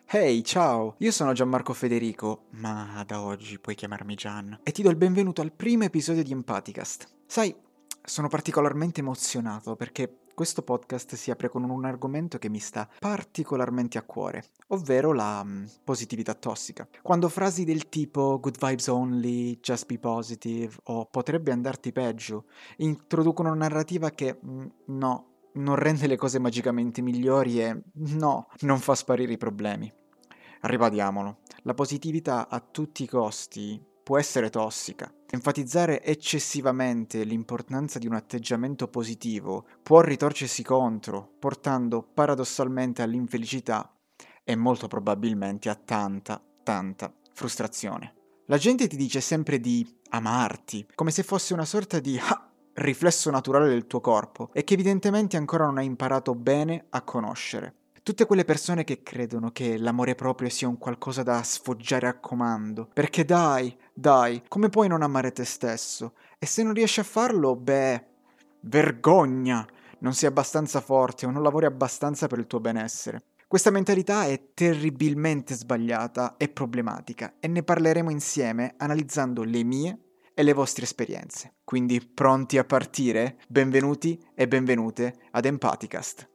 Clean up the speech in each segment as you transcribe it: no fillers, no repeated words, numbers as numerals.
Hey, ciao! Io sono Gianmarco Federico, ma da oggi puoi chiamarmi Gian, e ti do il benvenuto al primo episodio di Empathicast. Sai, sono particolarmente emozionato perché questo podcast si apre con un argomento che mi sta particolarmente a cuore, ovvero la positività tossica. Quando frasi del tipo good vibes only, just be positive o potrebbe andarti peggio introducono una narrativa che no, non rende le cose magicamente migliori e no, non fa sparire i problemi. Ribadiamolo, la positività a tutti i costi può essere tossica. Enfatizzare eccessivamente l'importanza di un atteggiamento positivo può ritorcersi contro, portando paradossalmente all'infelicità e molto probabilmente a tanta frustrazione. La gente ti dice sempre di amarti, come se fosse una sorta di riflesso naturale del tuo corpo e che evidentemente ancora non hai imparato bene a conoscere. Tutte quelle persone che credono che l'amore proprio sia un qualcosa da sfoggiare a comando. Perché dai, come puoi non amare te stesso? E se non riesci a farlo, beh, vergogna! Non sei abbastanza forte o non lavori abbastanza per il tuo benessere. Questa mentalità è terribilmente sbagliata e problematica e ne parleremo insieme analizzando le mie e le vostre esperienze. Quindi pronti a partire? Benvenuti e benvenute ad Empathicast.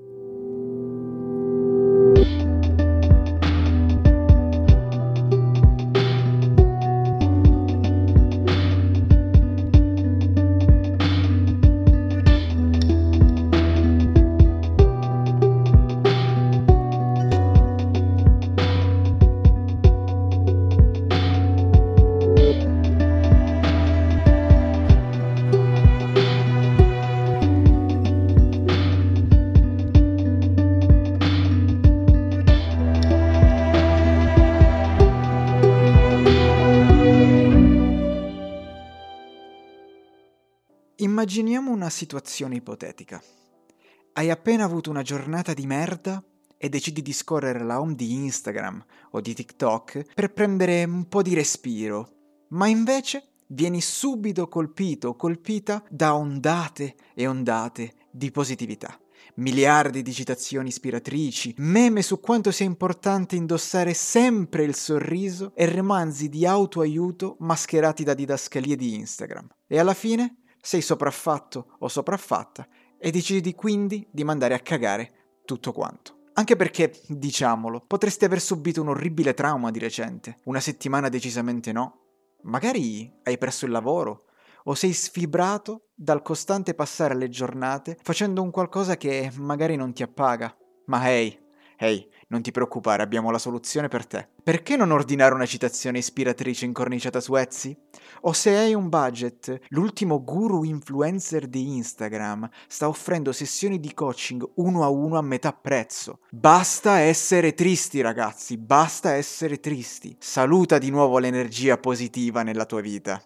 Immaginiamo una situazione ipotetica. Hai appena avuto una giornata di merda e decidi di scorrere la home di Instagram o di TikTok per prendere un po' di respiro, ma invece vieni subito colpito o colpita da ondate e ondate di positività. Miliardi di citazioni ispiratrici, meme su quanto sia importante indossare sempre il sorriso e romanzi di autoaiuto mascherati da didascalie di Instagram. E alla fine sei sopraffatto o sopraffatta e decidi quindi di mandare a cagare tutto quanto. Anche perché, diciamolo, potresti aver subito un orribile trauma di recente, una settimana decisamente no. Magari hai perso il lavoro o sei sfibrato dal costante passare le giornate facendo un qualcosa che magari non ti appaga. Ma hey, non ti preoccupare, abbiamo la soluzione per te. Perché non ordinare una citazione ispiratrice incorniciata su Etsy? O se hai un budget, l'ultimo guru influencer di Instagram sta offrendo sessioni di coaching uno a uno a metà prezzo. Basta essere tristi, ragazzi, basta essere tristi. Saluta di nuovo l'energia positiva nella tua vita.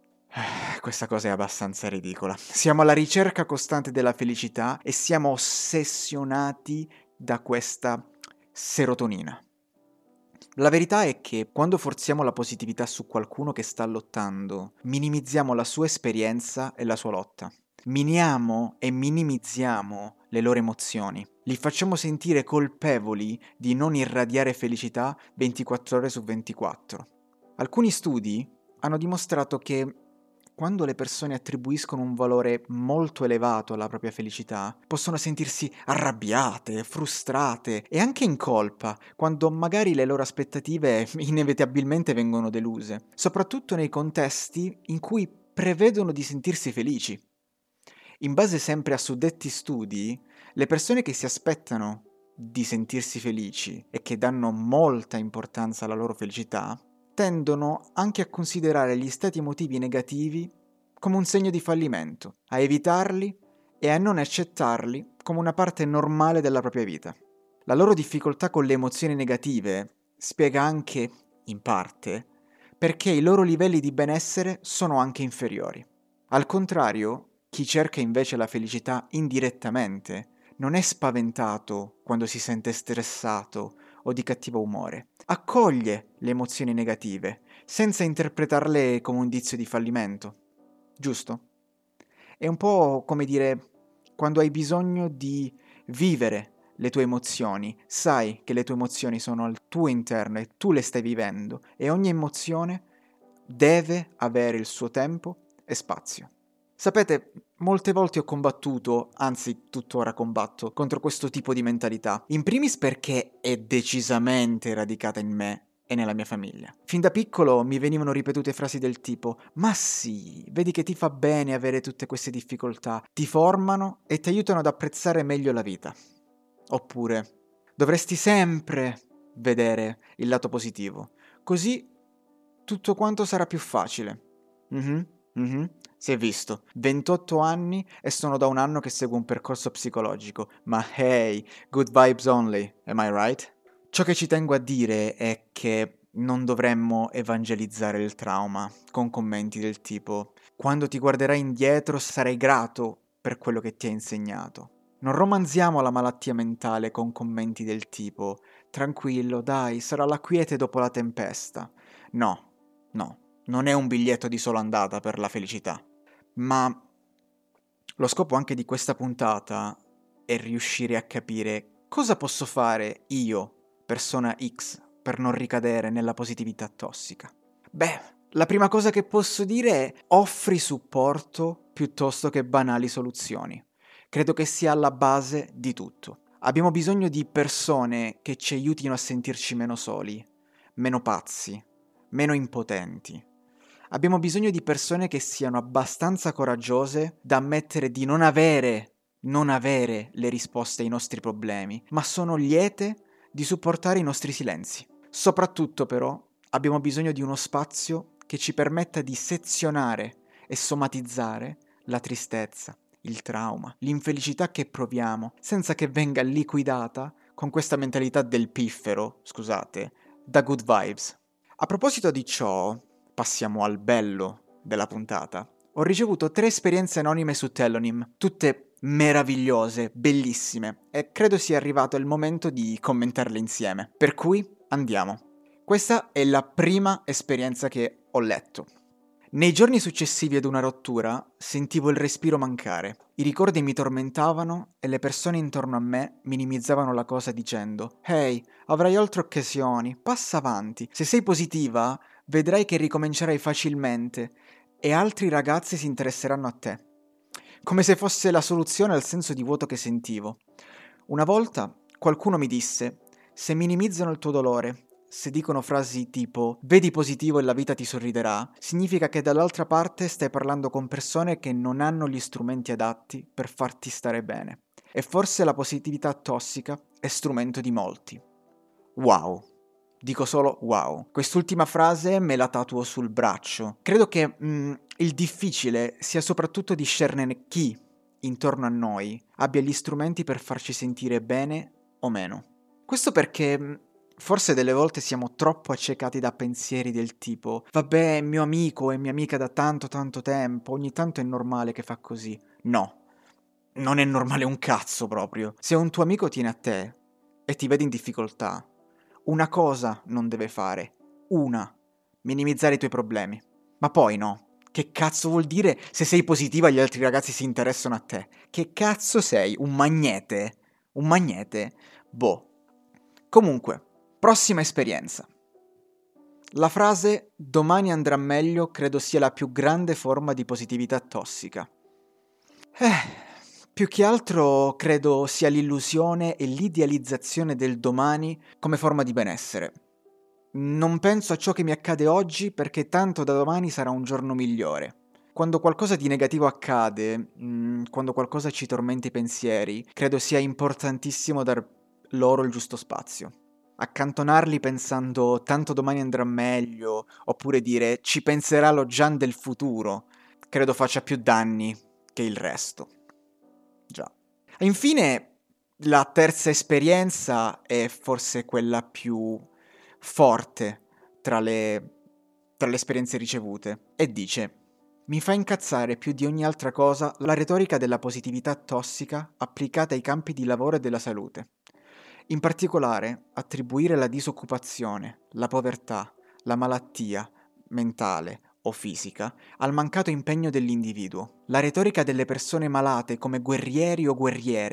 Questa cosa è abbastanza ridicola. Siamo alla ricerca costante della felicità e siamo ossessionati da questa serotonina. La verità è che quando forziamo la positività su qualcuno che sta lottando, minimizziamo la sua esperienza e la sua lotta. Miniamo e minimizziamo le loro emozioni. Li facciamo sentire colpevoli di non irradiare felicità 24 ore su 24. Alcuni studi hanno dimostrato che quando le persone attribuiscono un valore molto elevato alla propria felicità, possono sentirsi arrabbiate, frustrate e anche in colpa, quando magari le loro aspettative inevitabilmente vengono deluse, soprattutto nei contesti in cui prevedono di sentirsi felici. In base sempre a suddetti studi, le persone che si aspettano di sentirsi felici e che danno molta importanza alla loro felicità, tendono anche a considerare gli stati emotivi negativi come un segno di fallimento, a evitarli e a non accettarli come una parte normale della propria vita. La loro difficoltà con le emozioni negative spiega anche, in parte, perché i loro livelli di benessere sono anche inferiori. Al contrario, chi cerca invece la felicità indirettamente non è spaventato quando si sente stressato o di cattivo umore. Accoglie le emozioni negative, senza interpretarle come un indizio di fallimento. Giusto? È un po' come dire quando hai bisogno di vivere le tue emozioni, sai che le tue emozioni sono al tuo interno e tu le stai vivendo e ogni emozione deve avere il suo tempo e spazio. Sapete, molte volte ho combattuto, anzi tuttora combatto, contro questo tipo di mentalità. In primis perché è decisamente radicata in me e nella mia famiglia. Fin da piccolo mi venivano ripetute frasi del tipo: ma sì, vedi che ti fa bene avere tutte queste difficoltà, ti formano e ti aiutano ad apprezzare meglio la vita. Oppure, dovresti sempre vedere il lato positivo, così tutto quanto sarà più facile. Mhm, mhm. Si è visto, 28 anni e sono da un anno che seguo un percorso psicologico, ma hey, good vibes only, am I right? Ciò che ci tengo a dire è che non dovremmo evangelizzare il trauma con commenti del tipo: quando ti guarderai indietro sarai grato per quello che ti ha insegnato. Non romanziamo la malattia mentale con commenti del tipo: tranquillo, dai, sarà la quiete dopo la tempesta. No, no, non è un biglietto di sola andata per la felicità. Ma lo scopo anche di questa puntata è riuscire a capire cosa posso fare io, persona X, per non ricadere nella positività tossica. Beh, la prima cosa che posso dire è: offri supporto piuttosto che banali soluzioni. Credo che sia alla base di tutto. Abbiamo bisogno di persone che ci aiutino a sentirci meno soli, meno pazzi, meno impotenti. Abbiamo bisogno di persone che siano abbastanza coraggiose da ammettere di non avere le risposte ai nostri problemi, ma sono liete di supportare i nostri silenzi. Soprattutto però abbiamo bisogno di uno spazio che ci permetta di sezionare e somatizzare la tristezza, il trauma, l'infelicità che proviamo, senza che venga liquidata con questa mentalità del piffero, scusate, da good vibes. A proposito di ciò, passiamo al bello della puntata. Ho ricevuto 3 esperienze anonime su Telonym, tutte meravigliose, bellissime, e credo sia arrivato il momento di commentarle insieme. Per cui andiamo. Questa è la prima esperienza che ho letto. Nei giorni successivi ad una rottura sentivo il respiro mancare. I ricordi mi tormentavano e le persone intorno a me minimizzavano la cosa dicendo: «Hey, avrai altre occasioni, passa avanti. Se sei positiva, vedrai che ricomincerai facilmente e altri ragazzi si interesseranno a te». Come se fosse la soluzione al senso di vuoto che sentivo. Una volta qualcuno mi disse: «Se minimizzano il tuo dolore, se dicono frasi tipo "vedi positivo e la vita ti sorriderà", significa che dall'altra parte stai parlando con persone che non hanno gli strumenti adatti per farti stare bene. E forse la positività tossica è strumento di molti». Wow. Dico solo wow. Quest'ultima frase me la tatuo sul braccio. Credo che il difficile sia soprattutto discernere chi intorno a noi abbia gli strumenti per farci sentire bene o meno. Questo perché forse delle volte siamo troppo accecati da pensieri del tipo: vabbè, è mio amico, è mia amica da tanto tanto tempo, ogni tanto è normale che fa così. No, non è normale un cazzo proprio. Se un tuo amico tiene a te e ti vede in difficoltà, una cosa non deve fare. Una: minimizzare i tuoi problemi. Ma poi no. Che cazzo vuol dire se sei positiva gli altri ragazzi si interessano a te? Che cazzo sei? Un magnete? Un magnete? Boh. Comunque, prossima esperienza. La frase "domani andrà meglio" credo sia la più grande forma di positività tossica. Più che altro credo sia l'illusione e l'idealizzazione del domani come forma di benessere. Non penso a ciò che mi accade oggi perché tanto da domani sarà un giorno migliore. Quando qualcosa di negativo accade, quando qualcosa ci tormenta i pensieri, credo sia importantissimo dar loro il giusto spazio. Accantonarli pensando tanto domani andrà meglio, oppure dire ci penserà lo Gian del futuro, credo faccia più danni che il resto. Già. E infine, la terza esperienza è forse quella più forte tra le esperienze ricevute, e dice: «Mi fa incazzare più di ogni altra cosa la retorica della positività tossica applicata ai campi di lavoro e della salute. In particolare, attribuire la disoccupazione, la povertà, la malattia mentale o fisica al mancato impegno dell'individuo. La retorica delle persone malate come guerrieri o guerriere,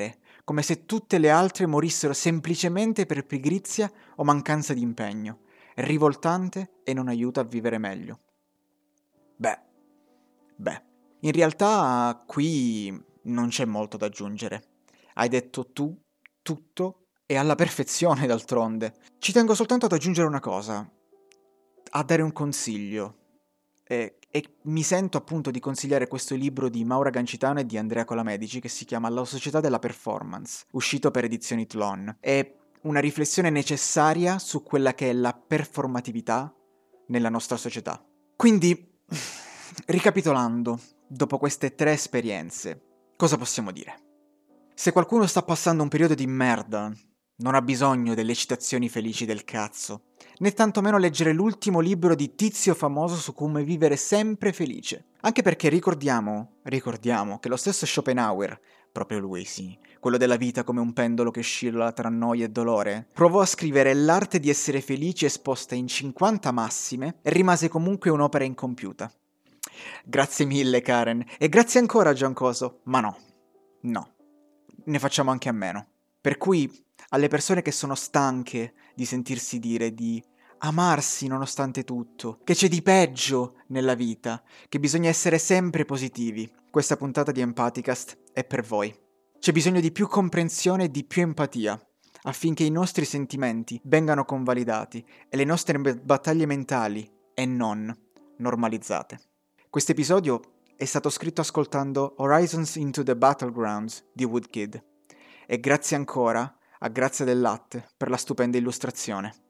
come se tutte le altre morissero semplicemente per pigrizia o mancanza di impegno. È rivoltante e non aiuta a vivere meglio. Beh, in realtà qui non c'è molto da aggiungere. Hai detto tu tutto e alla perfezione d'altronde. Ci tengo soltanto ad aggiungere una cosa, a dare un consiglio. E mi sento appunto di consigliare questo libro di Maura Gancitano e di Andrea Colamedici che si chiama La società della performance, uscito per Edizioni Tlon. È una riflessione necessaria su quella che è la performatività nella nostra società. Quindi, ricapitolando, dopo queste 3 esperienze, cosa possiamo dire? Se qualcuno sta passando un periodo di merda, non ha bisogno delle citazioni felici del cazzo, né tantomeno leggere l'ultimo libro di tizio famoso su come vivere sempre felice. Anche perché ricordiamo che lo stesso Schopenhauer, proprio lui sì, quello della vita come un pendolo che oscilla tra noia e dolore, provò a scrivere L'arte di essere felici esposta in 50 massime e rimase comunque un'opera incompiuta. Grazie mille Karen, e grazie ancora Giancoso, ma no, ne facciamo anche a meno. Per cui alle persone che sono stanche di sentirsi dire di amarsi nonostante tutto, che c'è di peggio nella vita, che bisogna essere sempre positivi, questa puntata di Empathicast è per voi. C'è bisogno di più comprensione e di più empatia, affinché i nostri sentimenti vengano convalidati e le nostre battaglie mentali, e non, normalizzate. Questo episodio è stato scritto ascoltando Horizons into the Battlegrounds di Woodkid. E grazie ancora a Grazia del Latte per la stupenda illustrazione.